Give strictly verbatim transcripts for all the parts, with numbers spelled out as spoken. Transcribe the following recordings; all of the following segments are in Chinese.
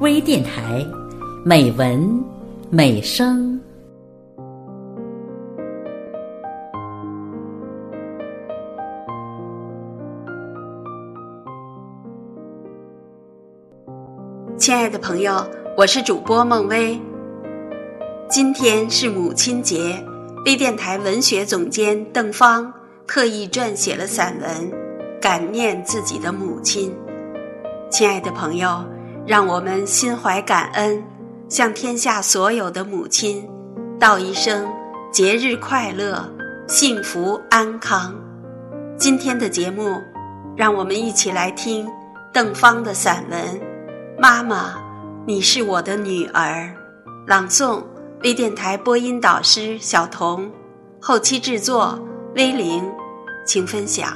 微电台，美文美声。 亲爱的朋友，我是主播孟薇。今天是母亲节，微电台文学总监邓芳特意撰写了散文，感念自己的母亲。亲爱的朋友，让我们心怀感恩，向天下所有的母亲道一声节日快乐，幸福安康。今天的节目，让我们一起来听邓芳的散文《妈妈，你是我的女儿》，朗诵微电台播音导师小童，后期制作微玲，请分享。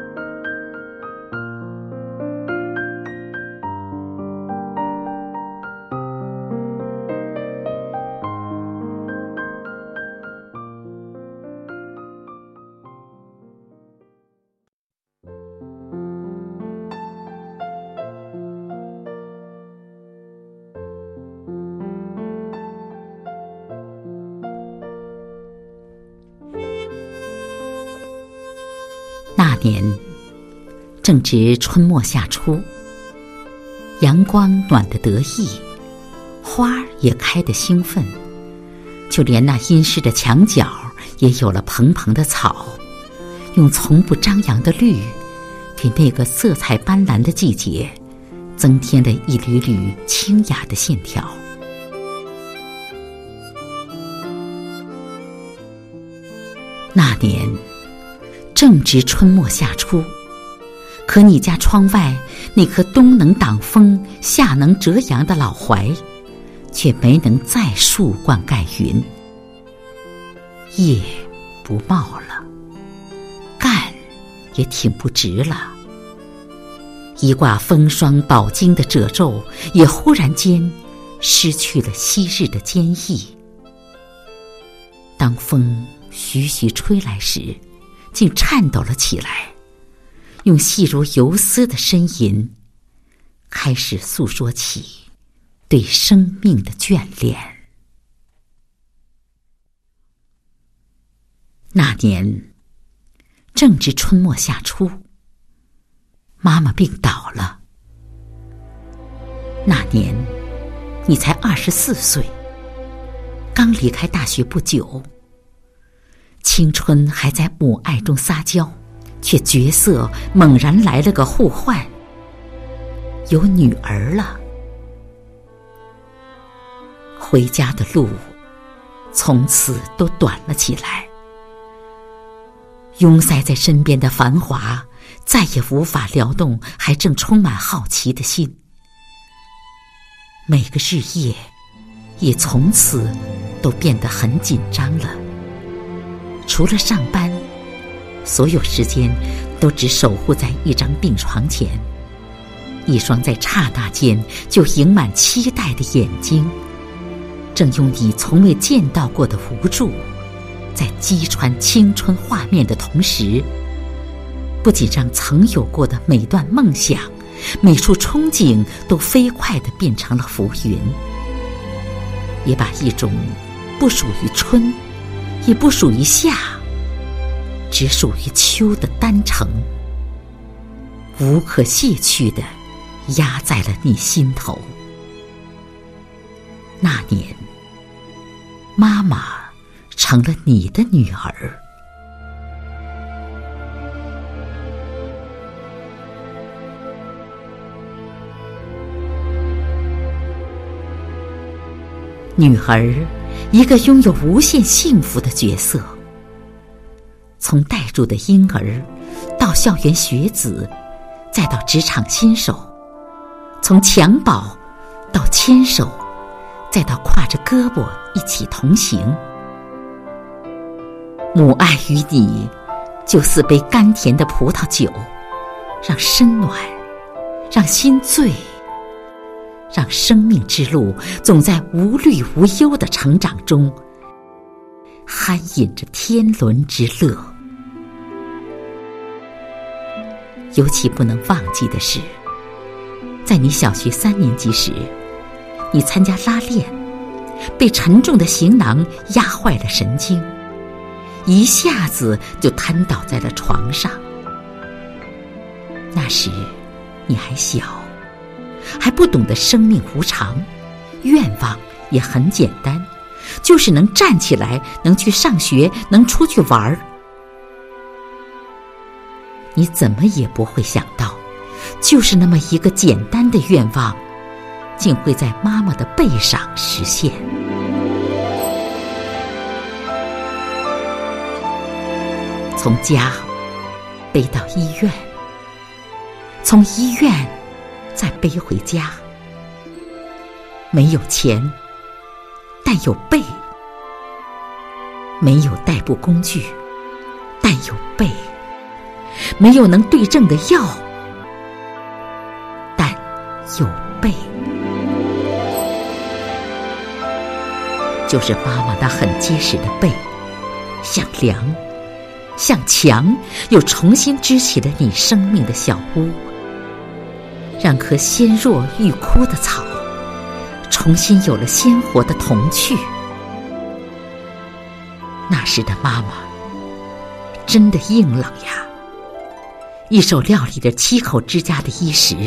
那年正值春末夏初，阳光暖得得意，花也开得兴奋，就连那阴湿的墙角也有了蓬蓬的草，用从不张扬的绿给那个色彩斑斓的季节增添了一缕缕清雅的线条。那年正值春末夏初，可你家窗外那棵冬能挡风夏能遮阳的老槐却没能再树冠盖云，叶不茂了，干也挺不直了，一挂风霜饱经的褶皱也忽然间失去了昔日的坚毅。当风徐徐吹来时，竟颤抖了起来，用细如游丝的呻吟开始诉说起对生命的眷恋。那年正值春末夏初，妈妈病倒了。那年你才二十四岁，刚离开大学不久，青春还在母爱中撒娇，却角色猛然来了个互换，有女儿了。回家的路从此都短了起来，拥塞在身边的繁华再也无法撩动还正充满好奇的心，每个日夜也从此都变得很紧张了。除了上班，所有时间都只守护在一张病床前，一双在刹那间就盈满期待的眼睛，正用你从未见到过的无助，在击穿青春画面的同时，不仅让曾有过的每段梦想、每处憧憬都飞快地变成了浮云，也把一种不属于春也不属于夏，只属于秋的单程，无可卸去地压在了你心头。那年，妈妈成了你的女儿。女儿，一个拥有无限幸福的角色，从带入的婴儿到校园学子，再到职场新手，从襁褓到牵手，再到挎着胳膊一起同行。母爱于你，就似杯甘甜的葡萄酒，让身暖，让心醉，让生命之路总在无虑无忧的成长中酣饮着天伦之乐。尤其不能忘记的是，在你小学三年级时， 你参加拉练，被沉重的行囊压坏了神经，一下子就瘫倒在了床上。那时你还小，还不懂得生命无常，愿望也很简单，就是能站起来，能去上学，能出去玩儿。你怎么也不会想到，就是那么一个简单的愿望，竟会在妈妈的背上实现。从家背到医院，从医院再背回家。没有钱，但有背；没有代步工具，但有背；没有能对症的药，但有背。就是妈妈那很结实的背，像梁，像墙，又重新支起了你生命的小屋，让棵纤弱欲枯的草重新有了鲜活的童趣。那时的妈妈真的硬朗呀，一手料理着七口之家的衣食，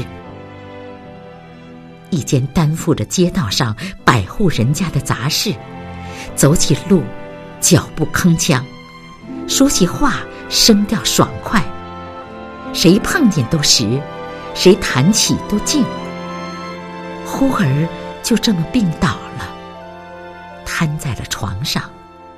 一肩担负着街道上百户人家的杂事，走起路脚步铿锵，说起话声调爽快，谁碰见都实，谁谈起都静。忽而就这么病倒了，瘫在了床上。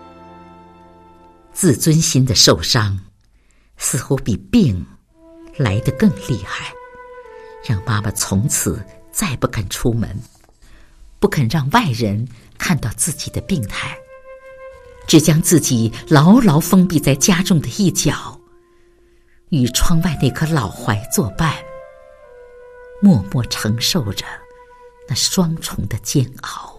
自尊心的受伤似乎比病来得更厉害，让妈妈从此再不肯出门，不肯让外人看到自己的病态，只将自己牢牢封闭在家中的一角，与窗外那棵老槐作伴，默默承受着那双重的煎熬。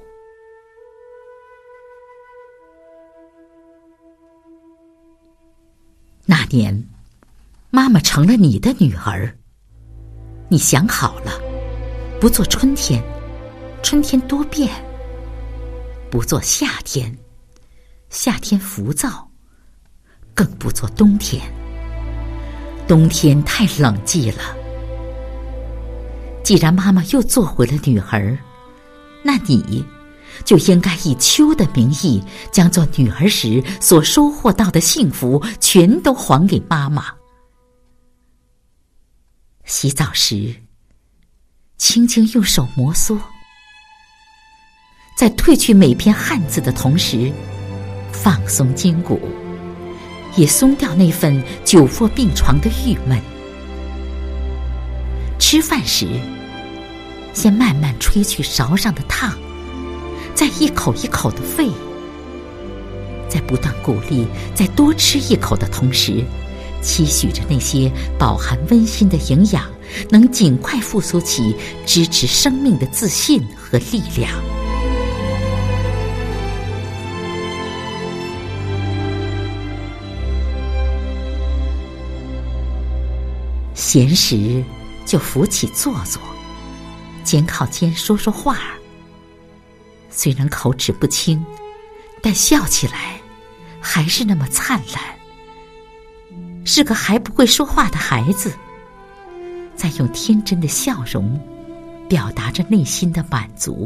那年，妈妈成了你的女儿，你想好了，不做春天，春天多变；不做夏天，夏天浮躁；更不做冬天，冬天太冷寂了。既然妈妈又做回了女儿，那你就应该以秋的名义，将做女儿时所收获到的幸福全都还给妈妈。洗澡时轻轻用手摩挲，在褪去每片汗渍的同时，放松筋骨，也松掉那份久卧病床的郁闷。吃饭时先慢慢吹去勺上的烫，再一口一口的喂，在不断鼓励再多吃一口的同时，期许着那些饱含温馨的营养能尽快复苏起支持生命的自信和力量。闲时就扶起坐坐，肩靠肩说说话，虽然口齿不清，但笑起来还是那么灿烂。是个还不会说话的孩子，在用天真的笑容表达着内心的满足。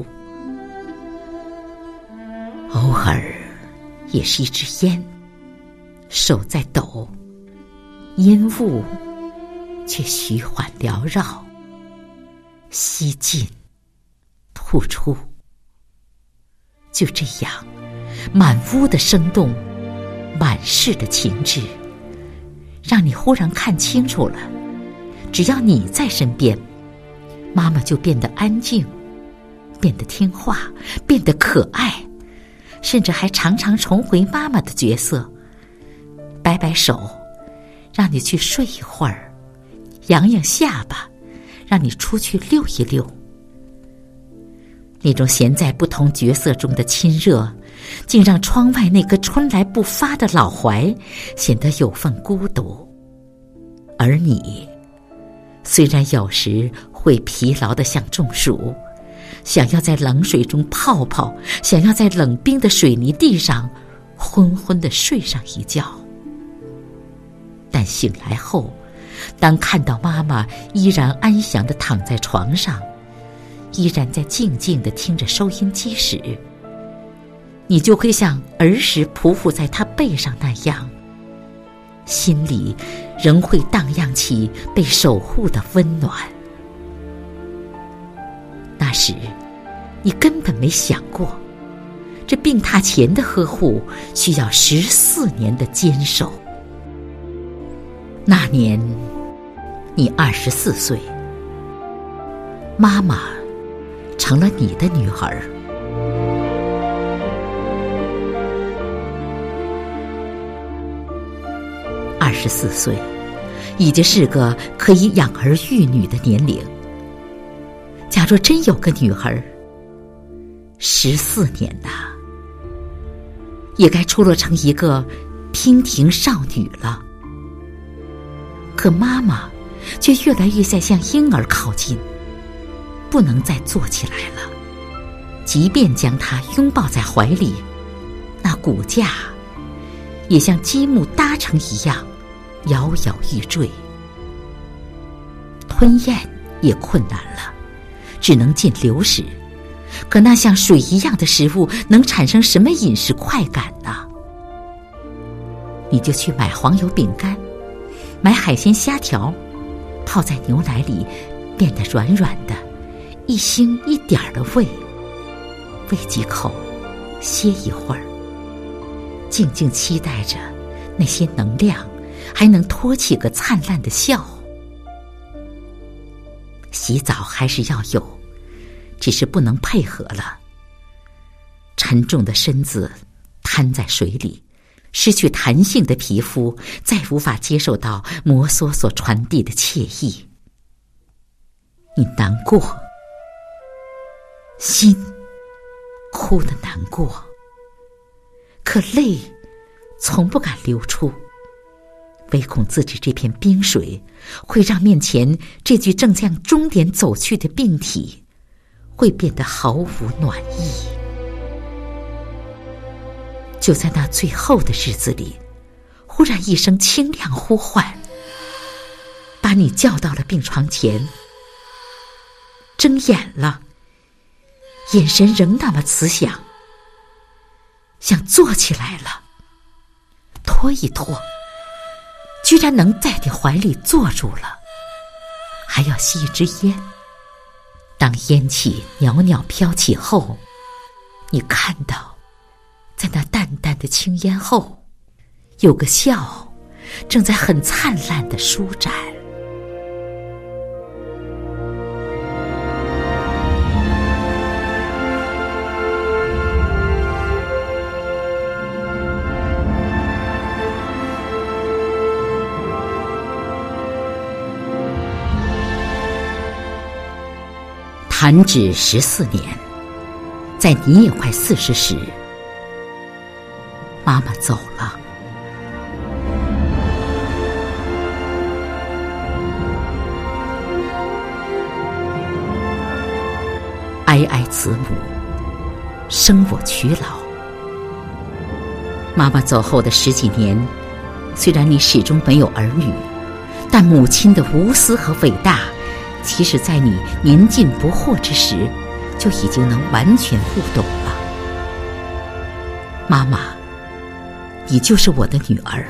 偶尔也是一支烟，手在抖，烟雾却徐缓缭绕，吸进吐出。就这样，满屋的生动，满室的情致，让你忽然看清楚了，只要你在身边，妈妈就变得安静，变得听话，变得可爱，甚至还常常重回妈妈的角色，摆摆手，让你去睡一会儿，扬扬下巴，让你出去溜一溜。那种闲在不同角色中的亲热，竟让窗外那棵春来不发的老槐显得有份孤独。而你虽然有时会疲劳得像中暑， 想要在冷水中泡泡，想要在冷冰的水泥地上昏昏地睡上一觉。但醒来后，当看到妈妈依然安详地躺在床上，依然在静静地听着收音机时，你就会像儿时匍匐在她背上那样，心里仍会荡漾起被守护的温暖。那时你根本没想过，这病榻前的呵护需要十四年的坚守。那年你二十四岁，妈妈成了你的女儿。二十四岁已经是个可以养儿育女的年龄。假若真有个女儿，十四年呐，也该出落成一个娉婷少女了。可妈妈却越来越在向婴儿靠近，不能再坐起来了。即便将她拥抱在怀里，那骨架也像积木搭成一样摇摇欲坠。吞咽也困难了，只能进流食。可那像水一样的食物能产生什么饮食快感呢？你就去买黄油饼干，买海鲜虾条，泡在牛奶里，变得软软的，一星一点儿的喂，喂几口，歇一会儿，静静期待着那些能量还能托起个灿烂的笑。洗澡还是要有，只是不能配合了。沉重的身子瘫在水里，失去弹性的皮肤再无法接受到摩挲所传递的惬意。你难过，心哭得难过，可泪从不敢流出，唯恐自己这片冰水会让面前这具正向终点走去的病体会变得毫无暖意。就在那最后的日子里，忽然一声清亮呼唤，把你叫到了病床前。睁眼了，眼神仍那么慈祥，想坐起来了，拖一拖，居然能在你怀里坐住了，还要吸一支烟。当烟气袅袅飘起后，你看到在那淡淡的青烟后，有个笑正在很灿烂地舒展。弹指十四年，在你也快四十时，妈妈走了。哀哀慈母，生我娶老。妈妈走后的十几年，虽然你始终没有儿女，但母亲的无私和伟大，其实在你年近不惑之时，就已经能完全悟懂了。妈妈，你就是我的女儿。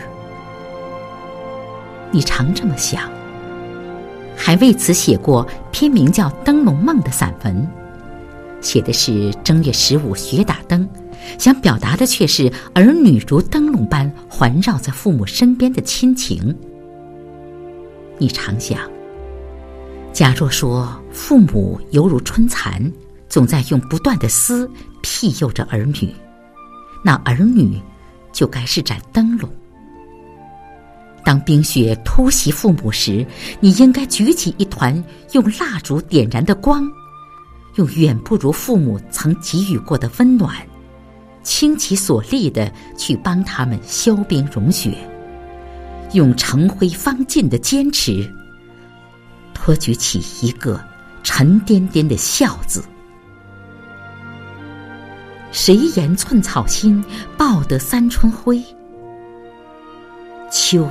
你常这么想，还为此写过篇名叫《灯笼梦》的散文，写的是正月十五学打灯，想表达的却是儿女如灯笼般环绕在父母身边的亲情。你常想，假若说父母犹如春蚕，总在用不断的丝庇佑着儿女，那儿女就该是盏灯笼。当冰雪突袭父母时，你应该举起一团用蜡烛点燃的光，用远不如父母曾给予过的温暖，倾其所力地去帮他们消冰融雪，用成灰方尽的坚持托举起一个沉甸甸的笑字， 谁言寸草心，报得三春晖。秋，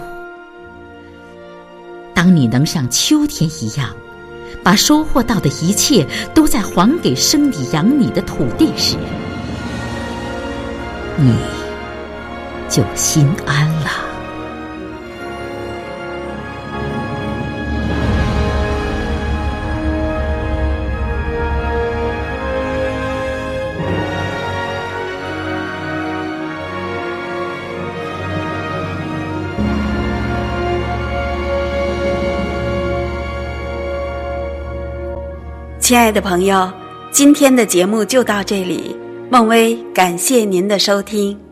当你能像秋天一样，把收获到的一切都在还给生你养你的土地时，你就心安了。 亲爱的朋友，今天的节目就到这里，孟薇感谢您的收听。